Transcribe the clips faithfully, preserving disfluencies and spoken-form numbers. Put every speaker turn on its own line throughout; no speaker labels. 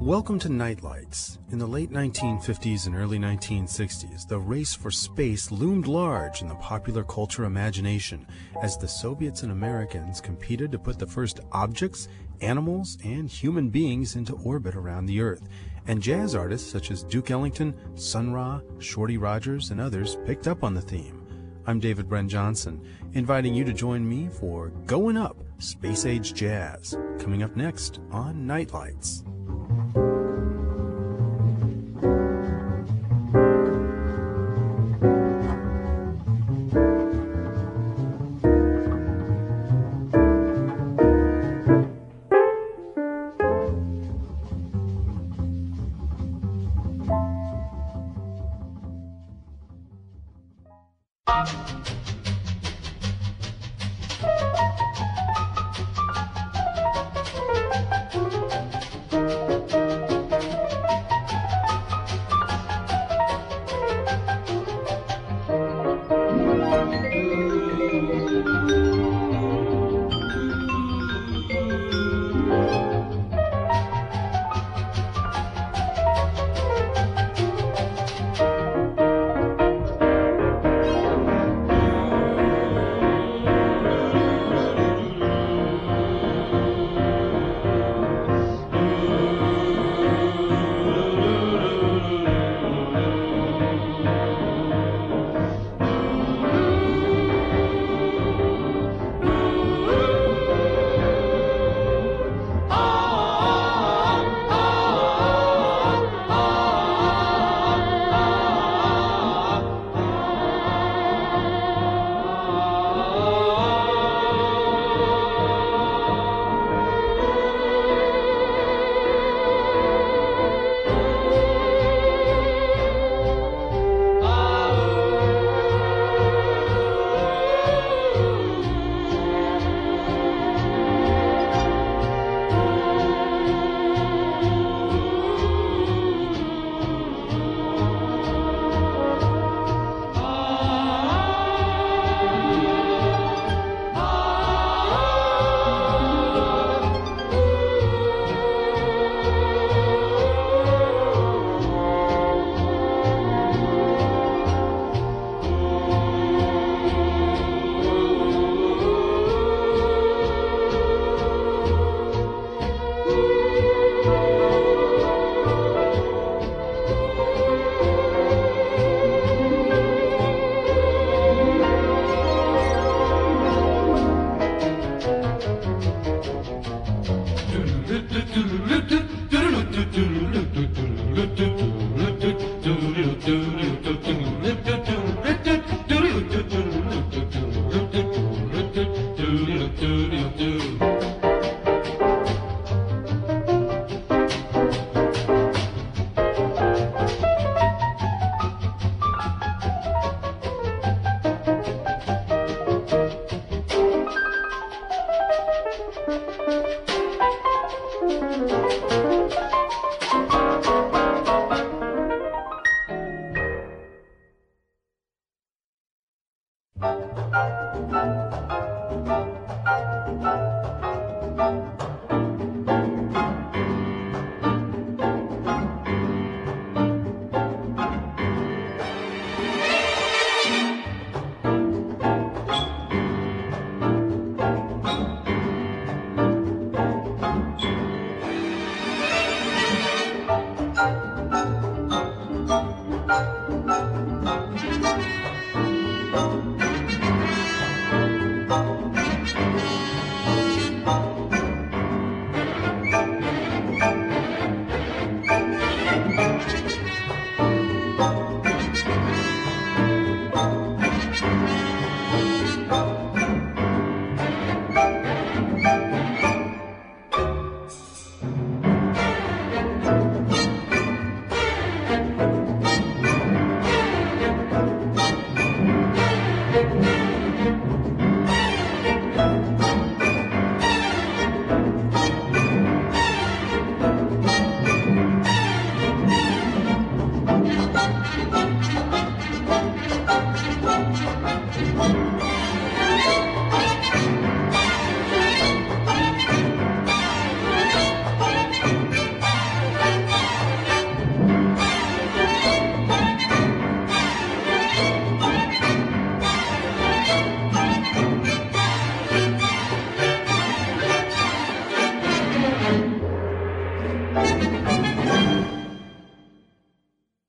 Welcome to Nightlights. In the late nineteen fifties and early nineteen sixties, the race for space loomed large in the popular culture imagination as the Soviets and Americans competed to put the first objects, animals, and human beings into orbit around the Earth. And jazz artists such as Duke Ellington, Sun Ra, Shorty Rogers, and others picked up on the theme. I'm David Bren Johnson, inviting you to join me for Going Up, Space Age Jazz, coming up next on Nightlights.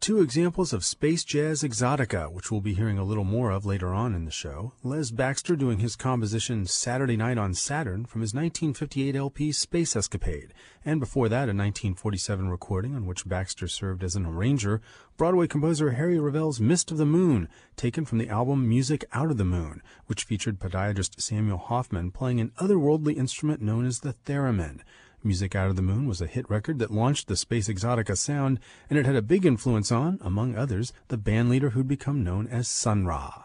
two examples of space jazz exotica, which we'll be hearing a little more of later on in the show. Les Baxter doing his composition Saturday Night on Saturn from his nineteen fifty-eight L P Space Escapade, and before that a nineteen forty-seven recording on which Baxter served as an arranger, Broadway composer Harry Revel's Mist of the Moon, taken from the album Music Out of the Moon, which featured podiatrist Samuel Hoffman playing an otherworldly instrument known as the theremin. Music Out of the Moon was a hit record that launched the space exotica sound, and it had a big influence on, among others, the bandleader who'd become known as Sun Ra.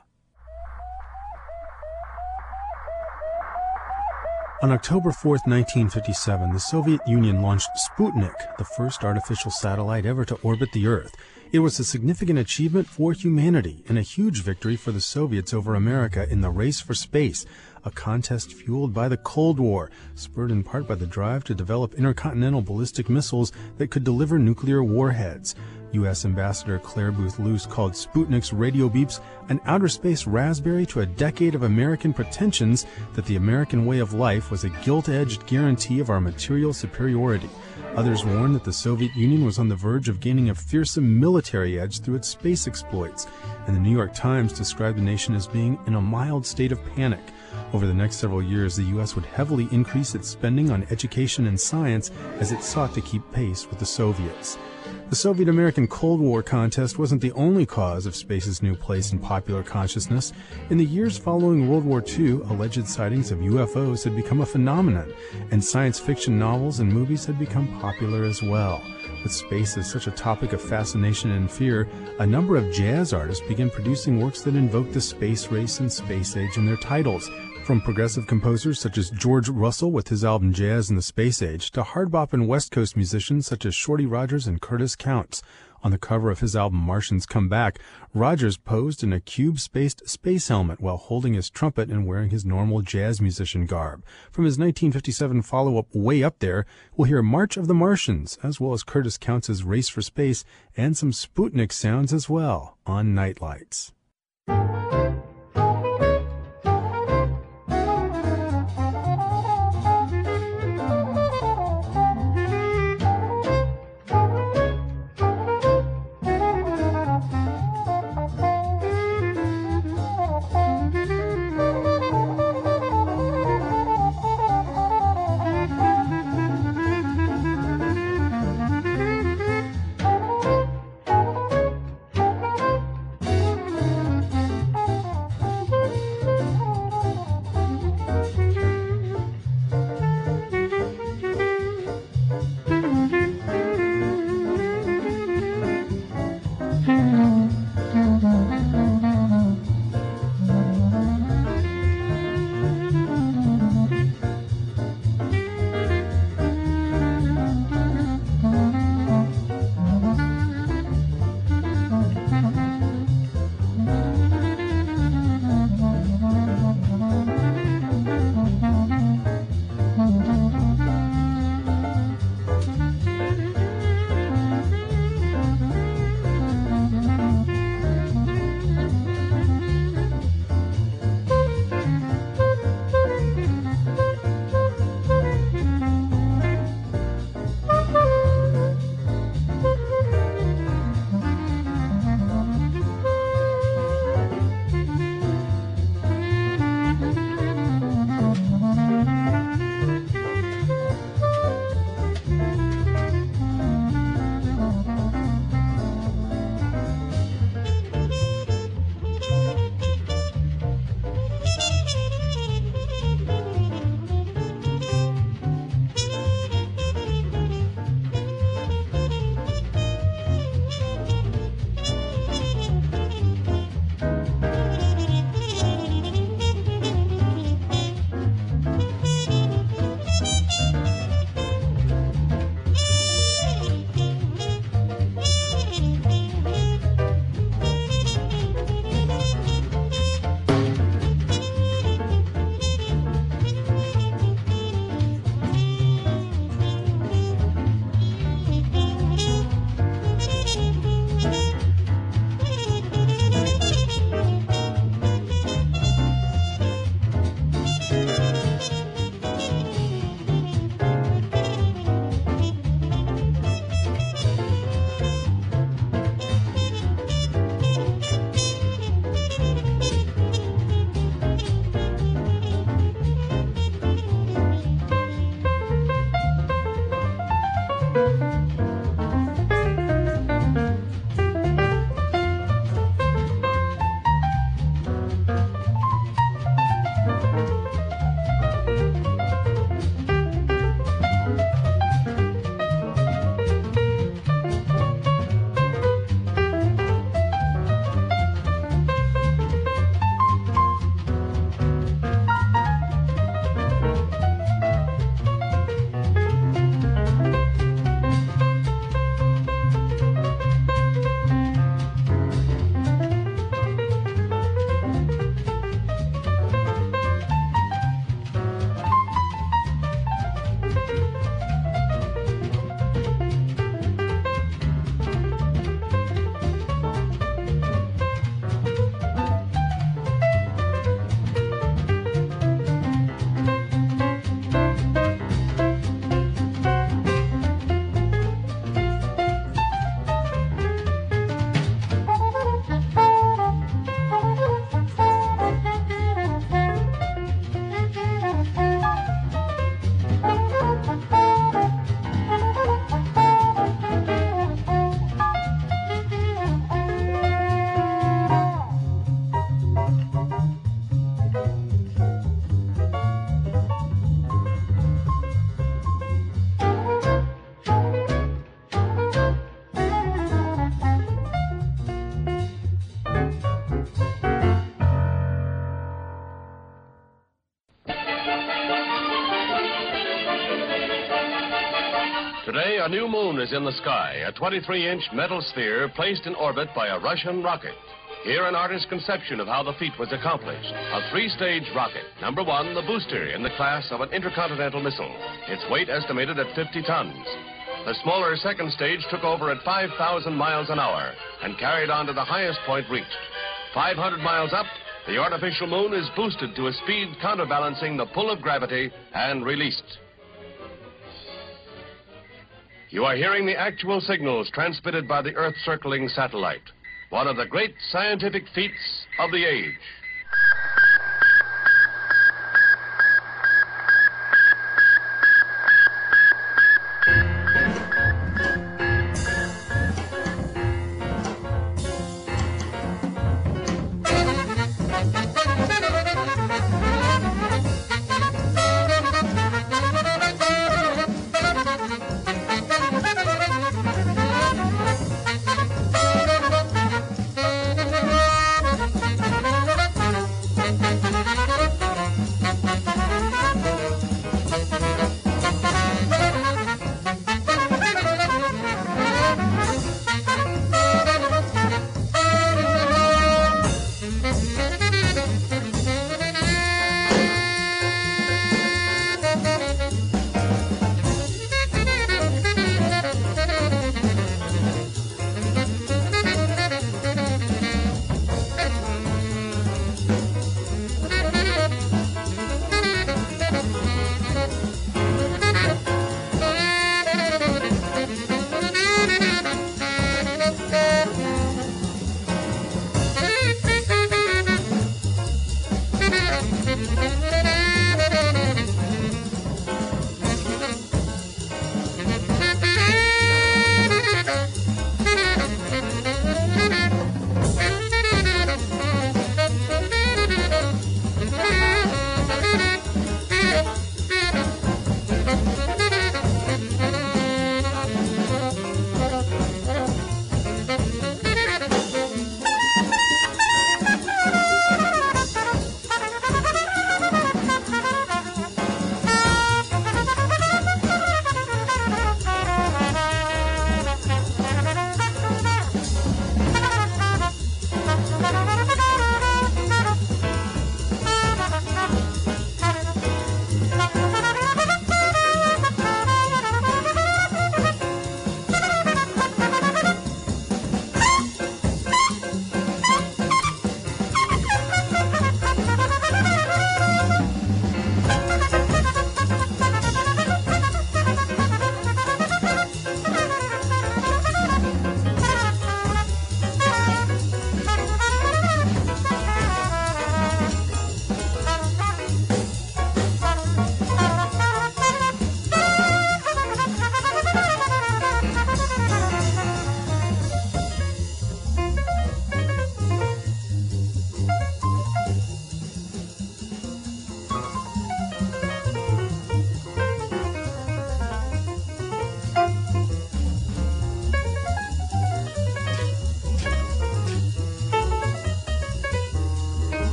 On October fourth, nineteen fifty-seven, the Soviet Union launched Sputnik, the first artificial satellite ever to orbit the Earth. It was a significant achievement for humanity and a huge victory for the Soviets over America in the race for space, a contest fueled by the Cold War, spurred in part by the drive to develop intercontinental ballistic missiles that could deliver nuclear warheads. U S Ambassador Claire Booth Luce called Sputnik's radio beeps an outer space raspberry to a decade of American pretensions that the American way of life was a gilt-edged guarantee of our material superiority. Others warned that the Soviet Union was on the verge of gaining a fearsome military edge through its space exploits, and the New York Times described the nation as being in a mild state of panic. Over the next several years, the U S would heavily increase its spending on education and science as it sought to keep pace with the Soviets. The Soviet-American Cold War contest wasn't the only cause of space's new place in popular consciousness. In the years following World War Two, alleged sightings of U F Os had become a phenomenon, and science fiction novels and movies had become popular as well. With space as such a topic of fascination and fear, a number of jazz artists began producing works that invoke the space race and space age in their titles. From progressive composers such as George Russell with his album Jazz in the Space Age, to hard bop and West Coast musicians such as Shorty Rogers and Curtis Counts. On the cover of his album Martians Come Back, Rogers posed in a cube-spaced space helmet while holding his trumpet and wearing his normal jazz musician garb. From his nineteen fifty-seven follow-up Way Up There, we'll hear March of the Martians, as well as Curtis Counts' Race for Space, and some Sputnik sounds as well on Nightlights.
a new moon is in the sky, a twenty-three inch metal sphere placed in orbit by a Russian rocket. Here, an artist's conception of how the feat was accomplished. A three-stage rocket. Number one, the booster, in the class of an intercontinental missile. Its weight estimated at fifty tons. The smaller second stage took over at five thousand miles an hour and carried on to the highest point reached. five hundred miles up, the artificial moon is boosted to a speed counterbalancing the pull of gravity and released. You are hearing the actual signals transmitted by the Earth-circling satellite. One of the great scientific feats of the age.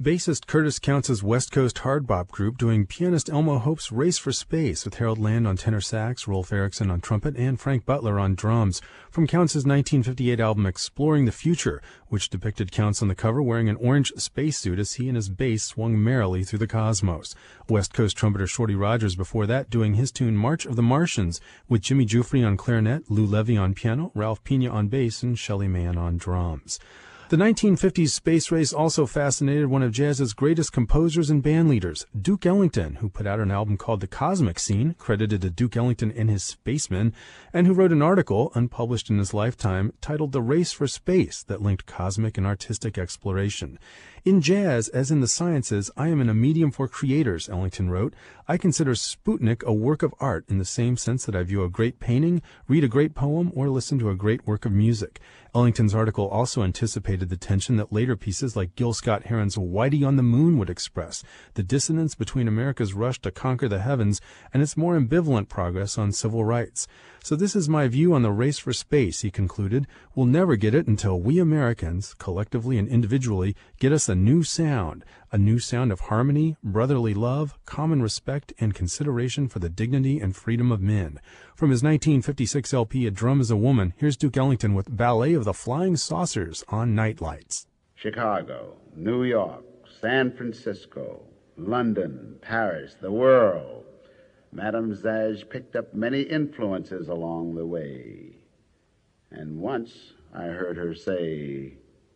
Bassist Curtis Counts' West Coast hard bop group doing pianist Elmo Hope's Race for Space with Harold Land on tenor sax, Rolf Erickson on trumpet, and Frank Butler on drums from Counts' nineteen fifty-eight album Exploring the Future, which depicted Counts on the cover wearing an orange spacesuit as he and his bass swung merrily through the cosmos. West Coast trumpeter Shorty Rogers before that doing his tune March of the Martians with Jimmy Giuffre on clarinet, Lou Levy on piano, Ralph Pena on bass, and Shelly Manne on drums. The nineteen fifties space race also fascinated one of jazz's greatest composers and bandleaders, Duke Ellington, who put out an album called The Cosmic Scene, credited to Duke Ellington and his spacemen, and who wrote an article, unpublished in his lifetime, titled The Race for Space, that linked cosmic and artistic exploration. In jazz, as in the sciences, I am in a medium for creators, Ellington wrote. I consider Sputnik a work of art in the same sense that I view a great painting, read a great poem, or listen to a great work of music. Ellington's article also anticipated the tension that later pieces like Gil Scott-Heron's Whitey on the Moon would express, the dissonance between America's rush to conquer the heavens and its more ambivalent progress on civil rights. So this is my view on the race for space, he concluded. We'll never get it until we Americans, collectively and individually, get us a new sound, a new sound of harmony, brotherly love, common respect, and consideration for the dignity and freedom of men. From his nineteen fifty-six L P, A Drum is a Woman, here's Duke Ellington with Ballet of the Flying Saucers on Night Lights.
Chicago, New York, San Francisco, London, Paris, the world. Madame Zaj picked up many influences along the way. And once I heard her say,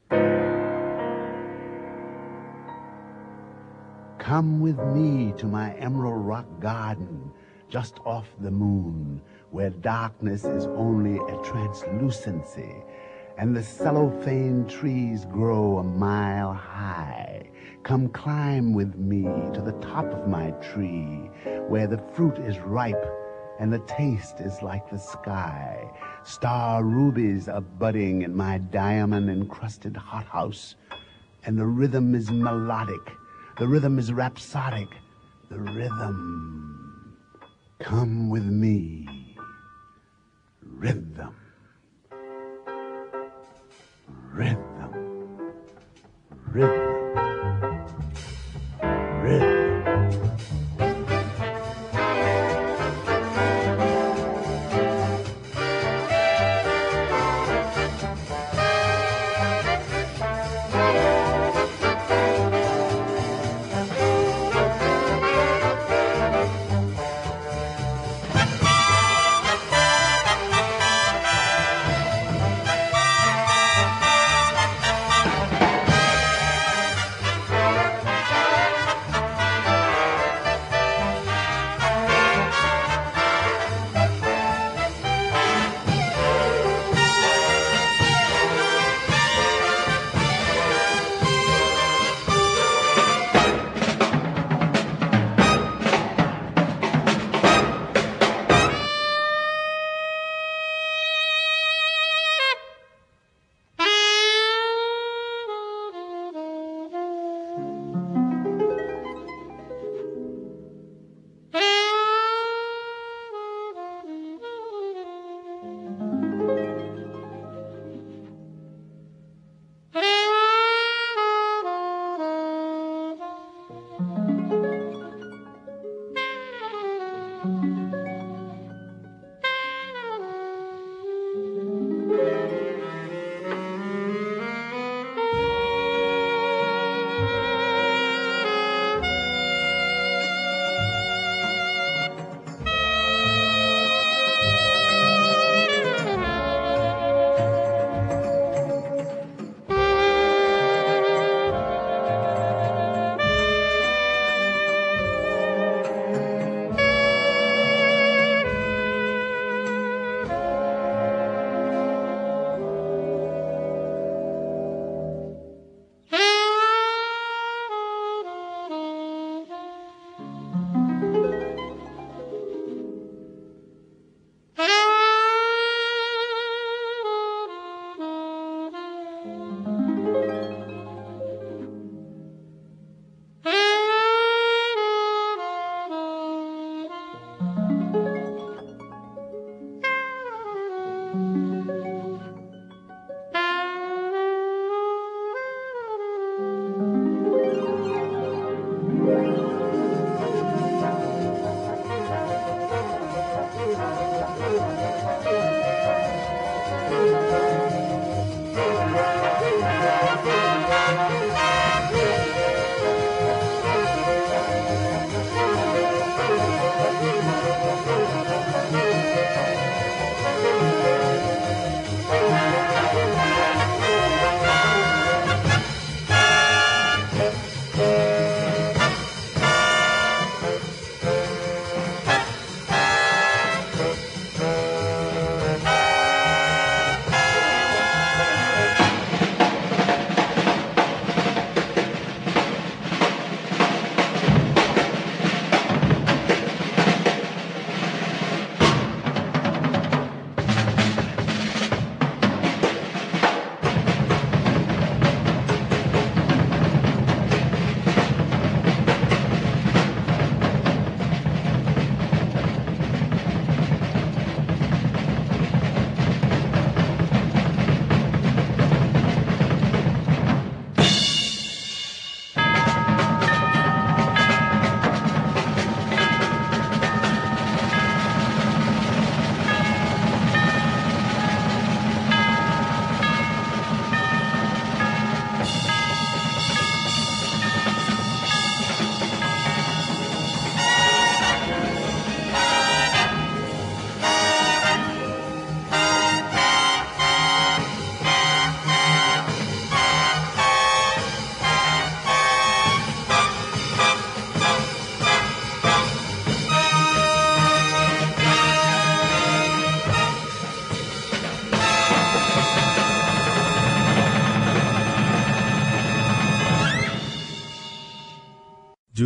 "Come with me to my emerald rock garden, just off the moon, where darkness is only a translucency, and the cellophane trees grow a mile high. Come climb with me to the top of my tree, where the fruit is ripe and the taste is like the sky. Star rubies are budding in my diamond-encrusted hothouse, and the rhythm is melodic. The rhythm is rhapsodic. The rhythm. Come with me. Rhythm. Rhythm. Rhythm. Rhythm.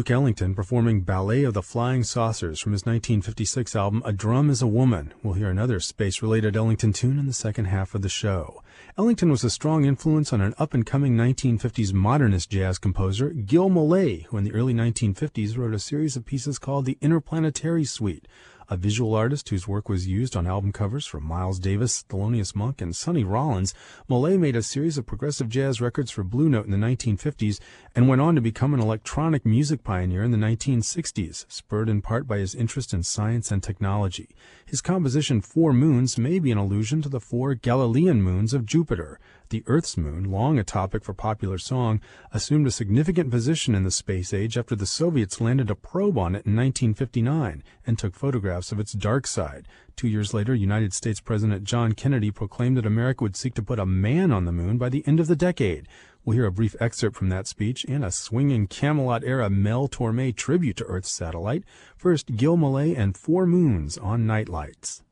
Duke Ellington performing Ballet of the Flying Saucers from his nineteen fifty-six album A Drum is a Woman. We'll hear another space-related Ellington tune in the second half of the show. Ellington was a strong influence on an up-and-coming nineteen fifties modernist jazz composer, Gil Mollet, who in the early nineteen fifties wrote a series of pieces called the Interplanetary Suite. A visual artist whose work was used on album covers for Miles Davis, Thelonious Monk, and Sonny Rollins, Mollet made a series of progressive jazz records for Blue Note in the nineteen fifties and went on to become an electronic music pioneer in the nineteen sixties, spurred in part by his interest in science and technology. His composition Four Moons may be an allusion to the four Galilean moons of Jupiter. The Earth's moon, long a topic for popular song, assumed a significant position in the space age after the Soviets landed a probe on it in nineteen fifty-nine and took photographs of its dark side. Two years later, United States President John Kennedy proclaimed that America would seek to put a man on the moon by the end of the decade. We'll hear a brief excerpt from that speech and a swinging Camelot-era Mel Torme tribute to Earth's satellite. First, Gil Mollet and Four Moons on Nightlights.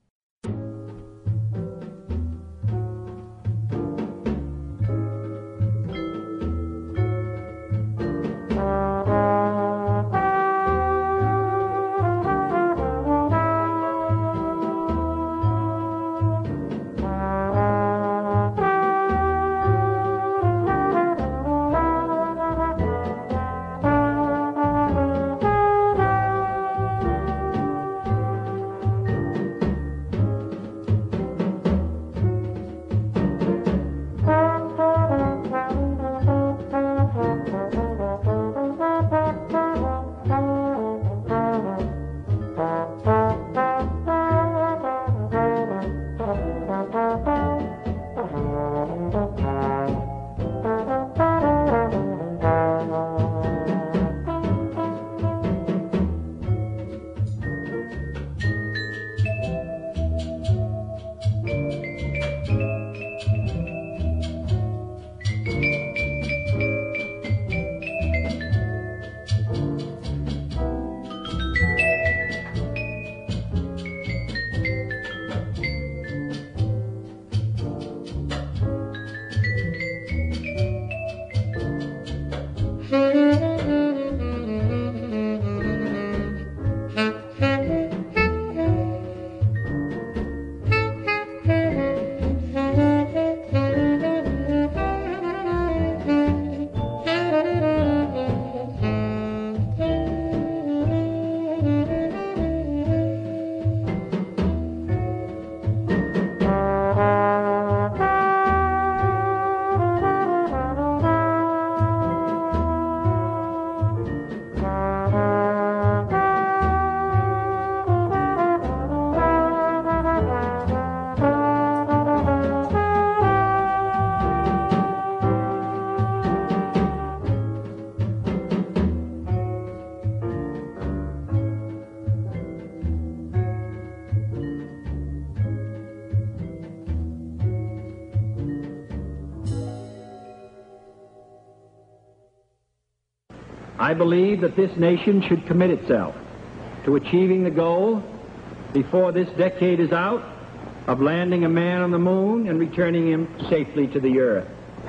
I believe that this nation should commit itself to achieving the goal before this decade is out of landing a man on the moon and returning him safely to the earth.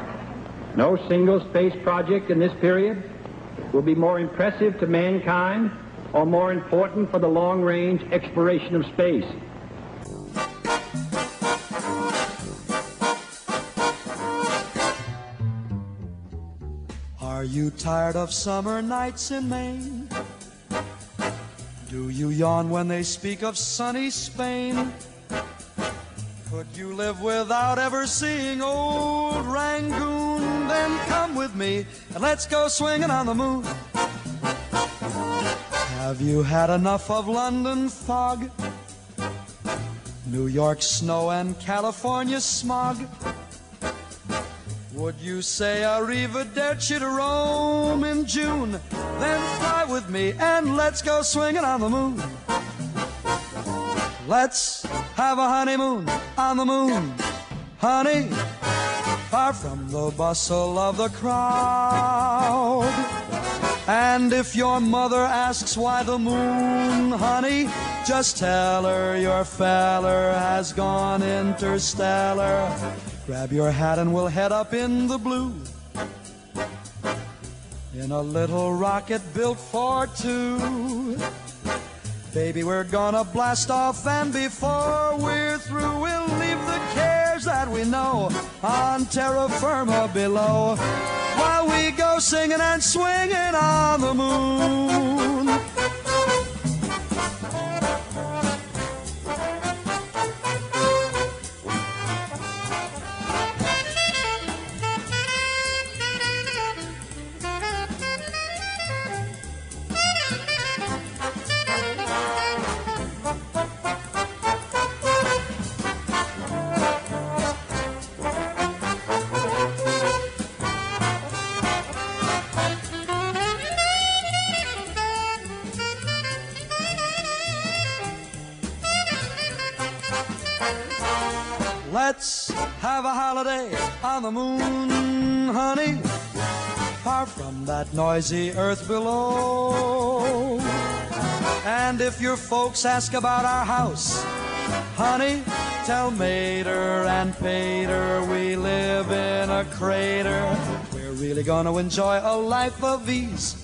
No single space project in this period will be more impressive to mankind or more important for the long-range exploration of space.
Are you tired of summer nights in Maine? Do you yawn when they speak of sunny Spain? Could you live without ever seeing old Rangoon? Then come with me and let's go swinging on the moon. Have you had enough of London fog, New York snow and California smog? Would you say arrivederci to Rome in June? Then fly with me and let's go swinging on the moon. Let's have a honeymoon on the moon, honey, far from the bustle of the crowd. And if your mother asks why the moon, honey, just tell her your feller has gone interstellar. Grab your hat and we'll head up in the blue. in a little rocket built for two. Baby, we're gonna blast off, and before we're through, we'll leave the cares that we know on terra firma below, while we go singing and swinging on the moon. Let's have a holiday on the moon, honey, far from that noisy earth below. And if your folks ask about our house, honey, tell Mater and Pater we live in a crater. We're really gonna enjoy a life of ease,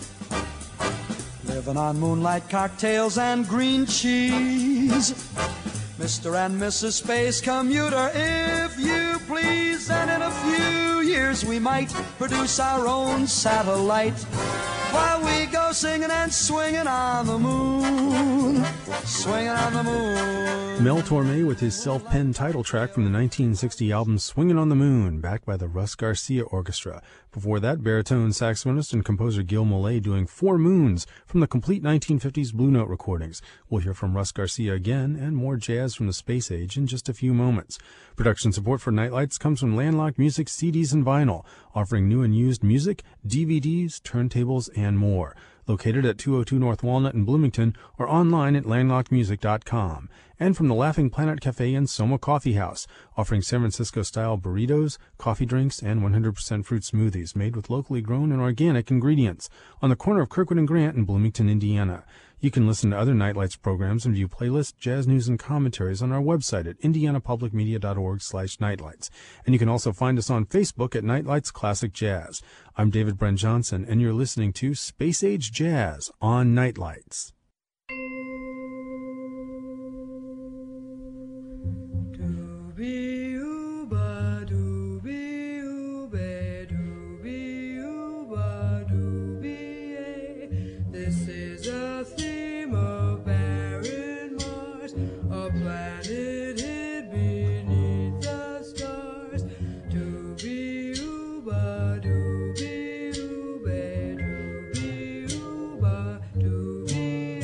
living on moonlight cocktails and green cheese. Mister and Missus Space Commuter, if you please, and in a few years we might produce our own satellite, while we go singing and swinging on the moon, swinging on the moon.
Mel Torme with his self-penned title track from the nineteen sixty album Swingin' on the Moon, backed by the Russ Garcia Orchestra. Before that, baritone saxophonist and composer Gil Mollet doing Four Moons from the complete nineteen fifties Blue Note recordings. We'll hear from Russ Garcia again, and more jazz from the space age in just a few moments. Production support for Nightlights comes from Landlocked Music C Ds and Vinyl, offering new and used music, D V Ds, turntables, and more. Located at two oh two North Walnut in Bloomington, or online at landlocked music dot com. And from the Laughing Planet Cafe and Soma Coffee House, offering San Francisco-style burritos, coffee drinks, and one hundred percent fruit smoothies made with locally grown and organic ingredients on the corner of Kirkwood and Grant in Bloomington, Indiana. You can listen to other Nightlights programs and view playlists, jazz news, and commentaries on our website at indiana public media dot org slash nightlights. And you can also find us on Facebook at Nightlights Classic Jazz. I'm David Brent Johnson, and you're listening to Space Age Jazz on Nightlights.
This is a theme of barren Mars, a planet hid beneath the stars. Doobie ooba, doobie ooba, doobie ooba, doobie.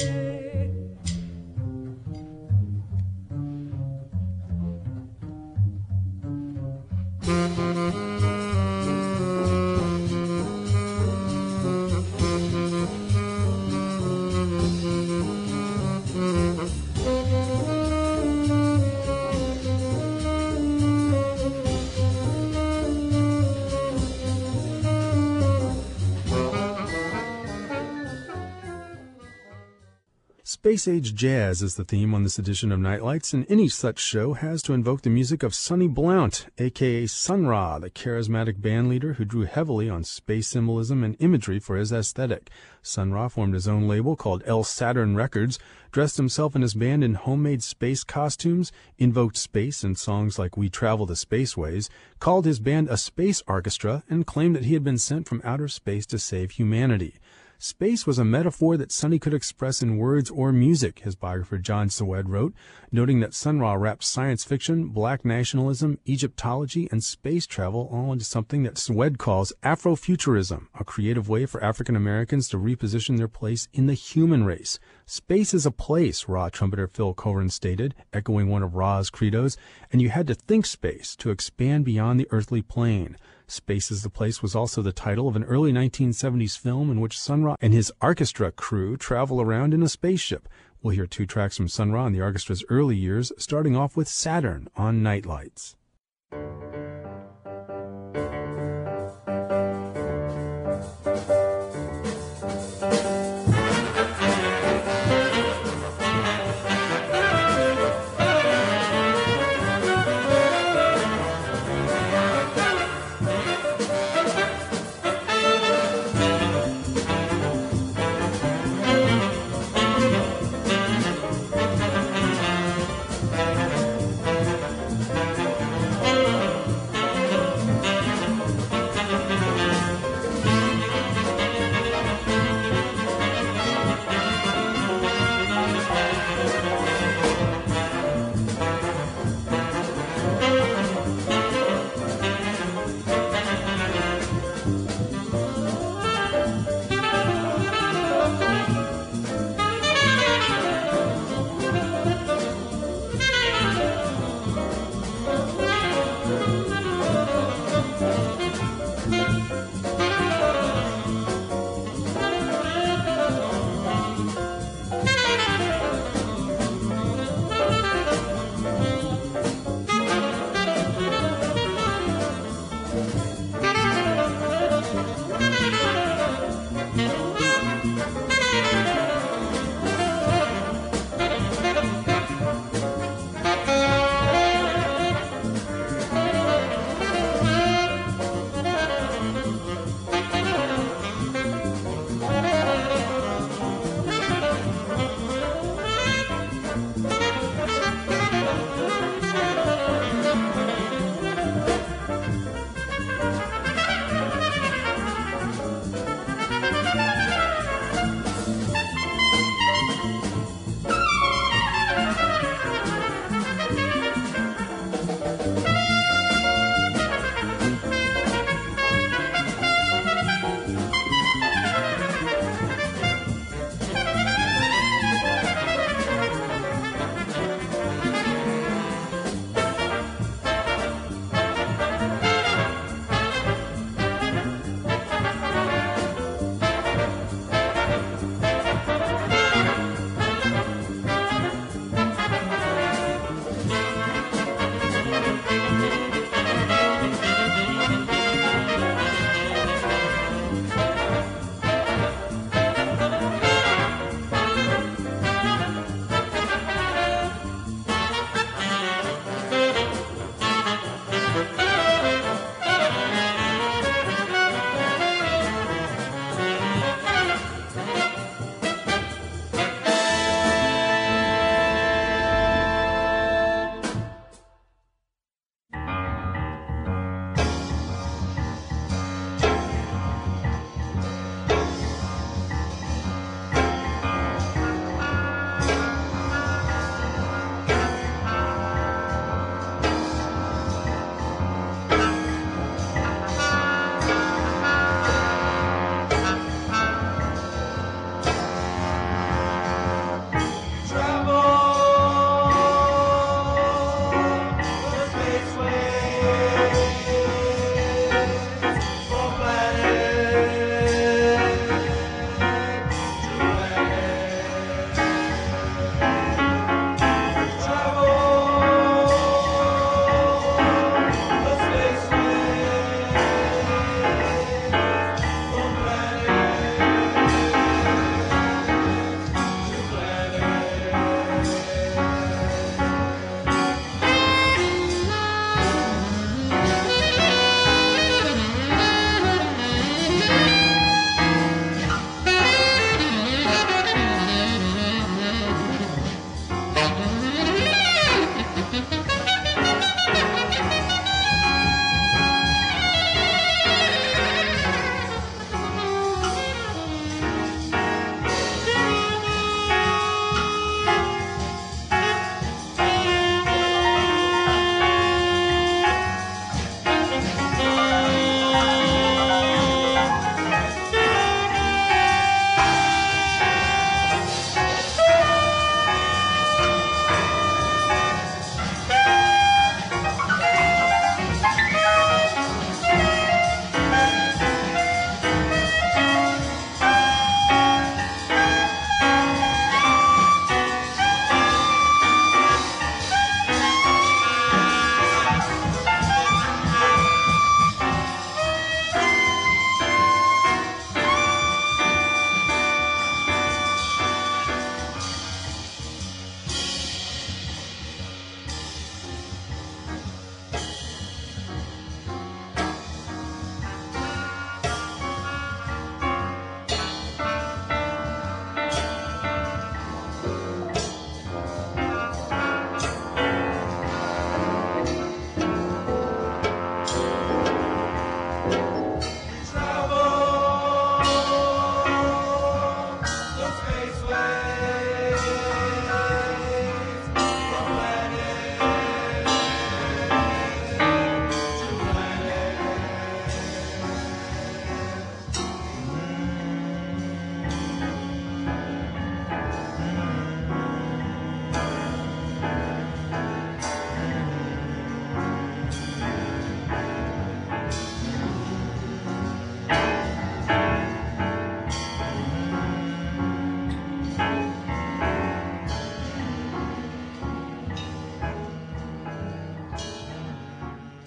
Space Age Jazz is the theme on this edition of Nightlights, and any such show has to invoke the music of Sonny Blount, a k a. Sun Ra, the charismatic bandleader who drew heavily on space symbolism and imagery for his aesthetic. Sun Ra formed his own label called El Saturn Records, dressed himself and his band in homemade space costumes, invoked space in songs like We Travel the Spaceways, called his band a space orchestra, and claimed that he had been sent from outer space to save humanity. Space was a metaphor that Sonny could express in words or music, his biographer John Sawed wrote, noting that Sun Ra wrapped science fiction, black nationalism, Egyptology, and space travel all into something that Sawed calls Afrofuturism, a creative way for African Americans to reposition their place in the human race. Space is a place, Ra trumpeter Phil Coren stated, echoing one of Ra's credos, and you had to think space to expand beyond the earthly plane. Space is the Place was also the title of an early nineteen seventies film in which Sun Ra and his orchestra crew travel around in a spaceship. We'll hear two tracks from Sun Ra and the orchestra's early years, starting off with Saturn on Nightlights.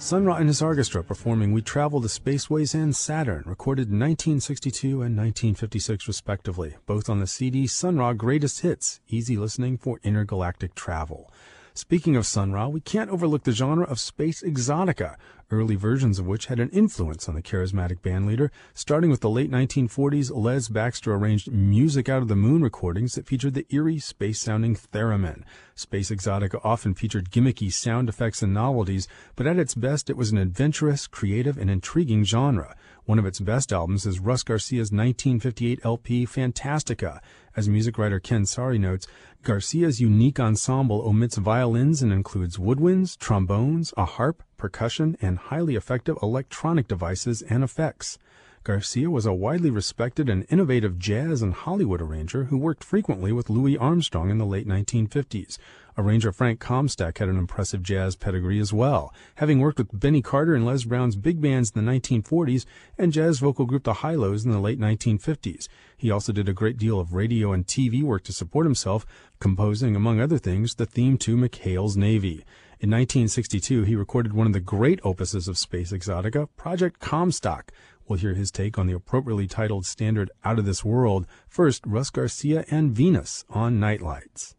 Sun Ra and his orchestra performing We Travel to Spaceways and Saturn, recorded in nineteen sixty-two and nineteen fifty-six respectively, both on the C D Sun Ra Greatest Hits, easy listening for intergalactic travel. Speaking of Sun Ra, we can't overlook the genre of space exotica, early versions of which had an influence on the charismatic bandleader, starting with the late nineteen forties Les Baxter arranged Music Out of the Moon recordings that featured the eerie, space-sounding theremin. Space exotica often featured gimmicky sound effects and novelties, but at its best it was an adventurous, creative, and intriguing genre. One of its best albums is Russ Garcia's nineteen fifty-eight L P Fantastica. As music writer Ken Sari notes, Garcia's unique ensemble omits violins and includes woodwinds, trombones, a harp, percussion, and highly effective electronic devices and effects. Garcia was a widely respected and innovative jazz and Hollywood arranger who worked frequently with Louis Armstrong in the late nineteen fifties. Arranger Frank Comstock had an impressive jazz pedigree as well, having worked with Benny Carter and Les Brown's big bands in the nineteen forties and jazz vocal group the Hi-Lo's in the late nineteen fifties. He also did a great deal of radio and T V work to support himself, composing, among other things, the theme to McHale's Navy. In nineteen sixty-two, he recorded one of the great opuses of space exotica, Project Comstock. We'll hear his take on the appropriately titled standard Out of This World. First, Russ Garcia and Venus on Nightlights.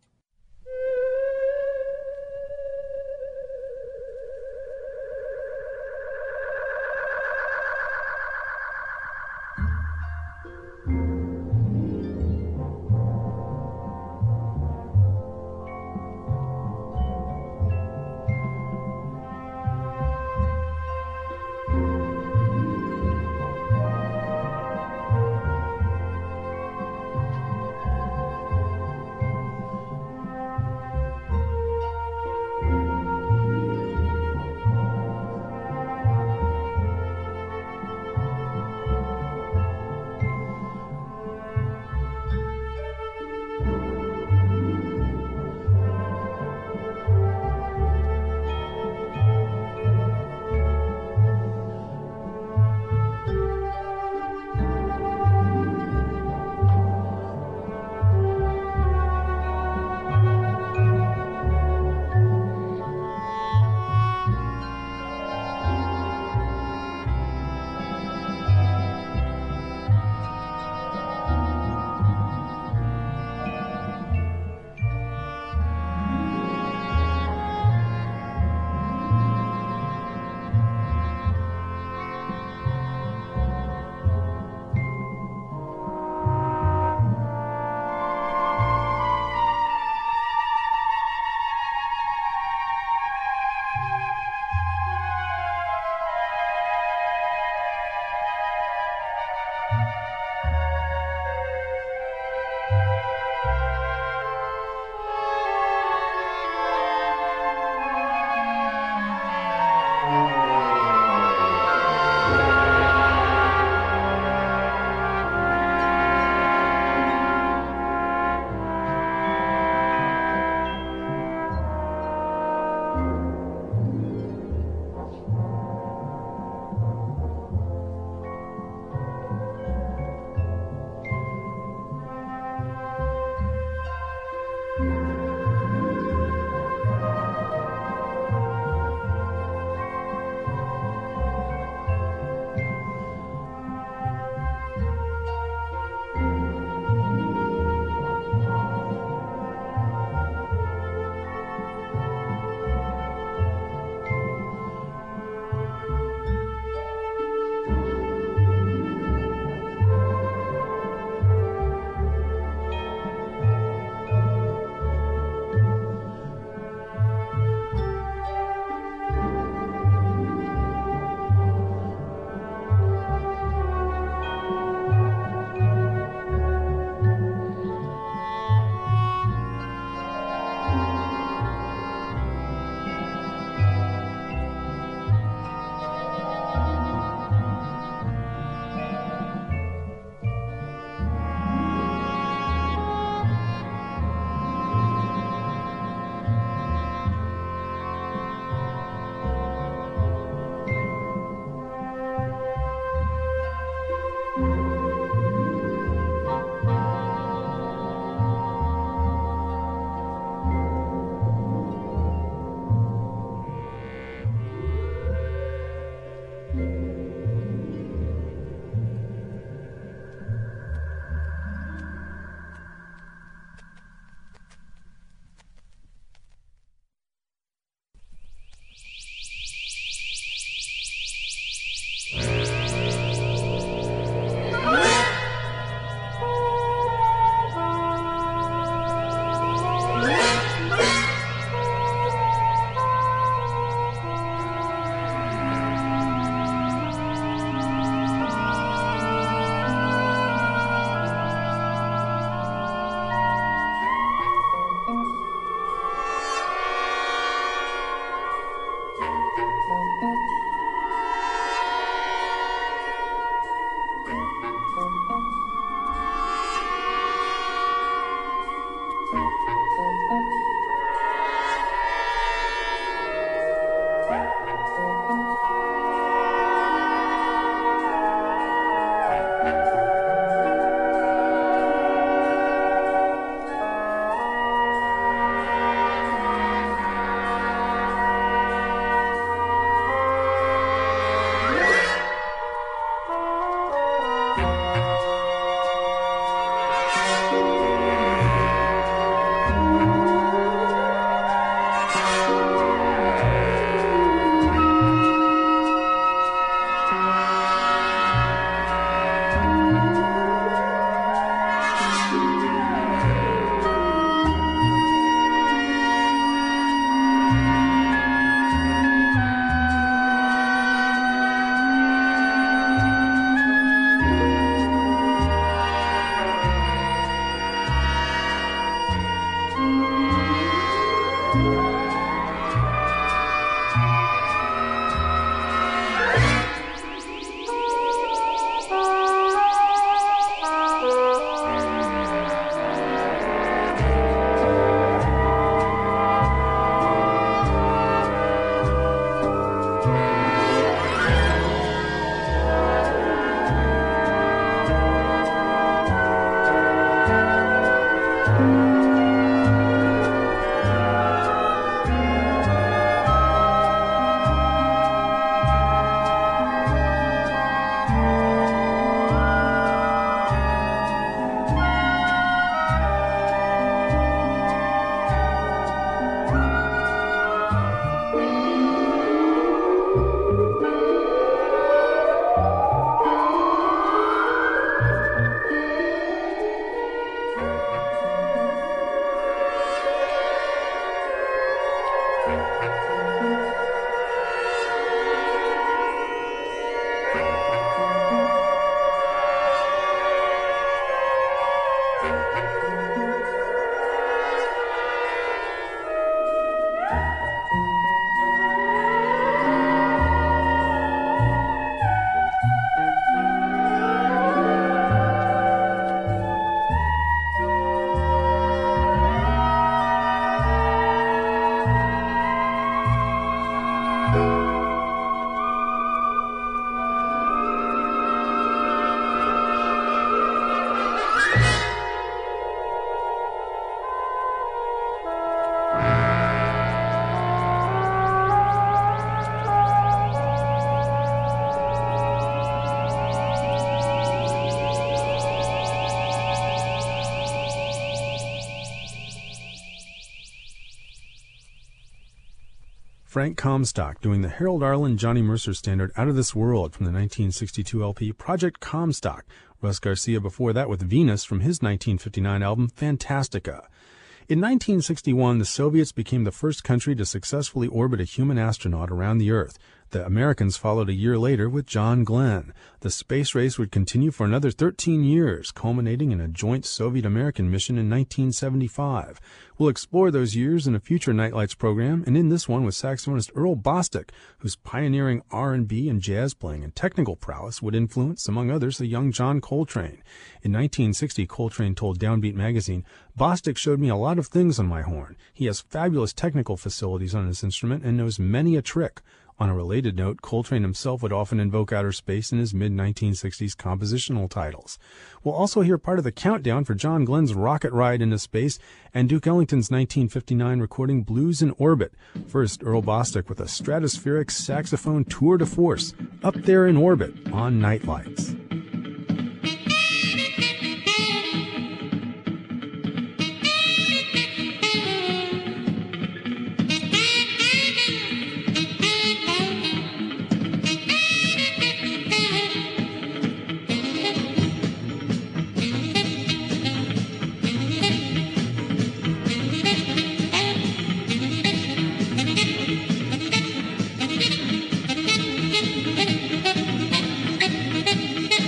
Frank Comstock doing the Harold Arlen Johnny Mercer standard Out of This World from the nineteen sixty-two L P Project Comstock. Russ Garcia before that with Venus from his nineteen fifty-nine album Fantastica. In nineteen sixty-one, the Soviets became the first country to successfully orbit a human astronaut around the Earth. The Americans followed a year later with John Glenn. The space race would continue for another thirteen years, culminating in a joint Soviet-American mission in nineteen seventy-five. We'll explore those years in a future Nightlights program, and in this one with saxophonist Earl Bostic, whose pioneering R and B and jazz playing and technical prowess would influence, among others, the young John Coltrane. In nineteen sixty, Coltrane told Downbeat magazine, "Bostic showed me a lot of things on my horn. He has fabulous technical facilities on his instrument and knows many a trick." On a related note, Coltrane himself would often invoke outer space in his mid nineteen sixties compositional titles. We'll also hear part of the countdown for John Glenn's rocket ride into space and Duke Ellington's nineteen fifty-nine recording Blues in Orbit. First, Earl Bostic with a stratospheric saxophone tour de force, Up There in Orbit on Nightlights.
Thank you.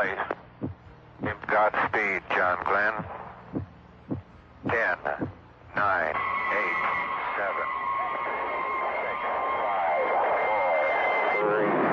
place. Godspeed, John Glenn. Ten, nine, eight, seven, six, five, four, three,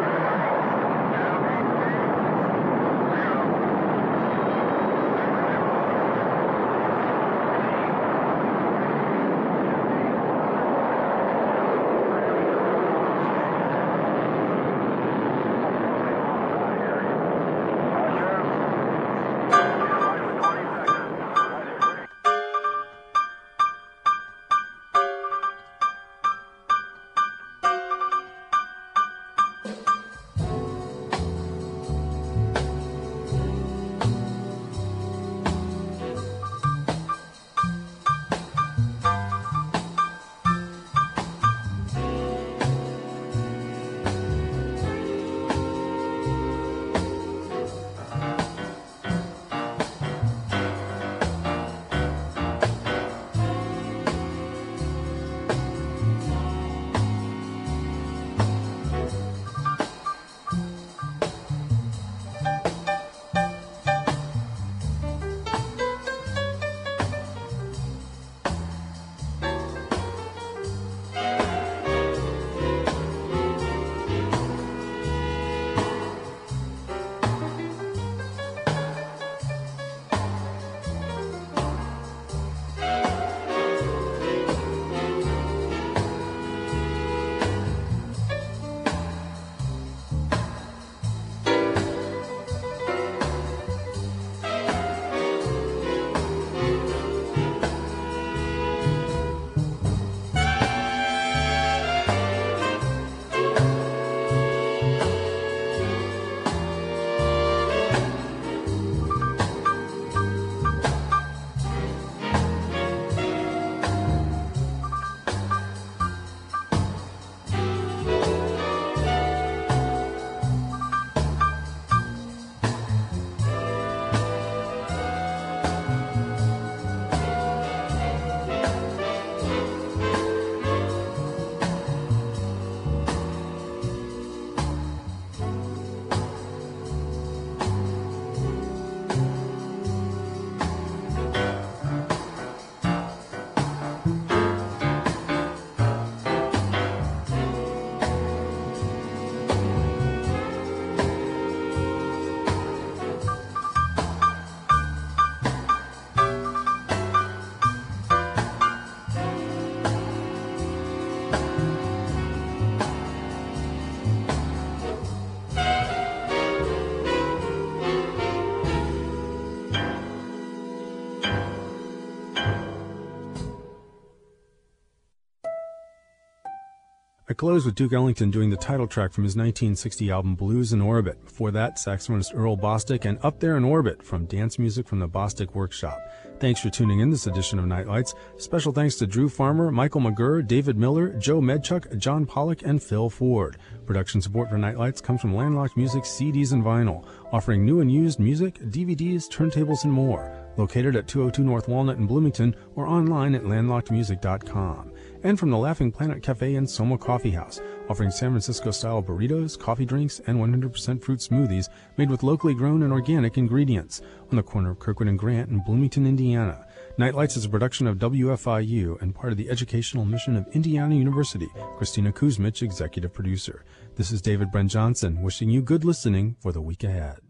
I close with Duke Ellington doing the title track from his nineteen sixty album Blues in Orbit. Before that, saxophonist Earl Bostic and Up There in Orbit from Dance Music from the Bostic Workshop. Thanks for tuning in this edition of Nightlights. Special thanks to Drew Farmer, Michael McGurr, David Miller, Joe Medchuk, John Pollock, and Phil Ford. Production support for Nightlights comes from Landlocked Music C Ds and Vinyl, offering new and used music, D V Ds, turntables, and more. Located at two oh two North Walnut in Bloomington or online at landlocked music dot com. And from the Laughing Planet Cafe and Soma Coffee House, offering San Francisco-style burritos, coffee drinks, and one hundred percent fruit smoothies made with locally grown and organic ingredients on the corner of Kirkwood and Grant in Bloomington, Indiana. Nightlights is a production of W F I U and part of the educational mission of Indiana University. Christina Kuzmich, executive producer. This is David Brent Johnson, wishing you good listening for the week ahead.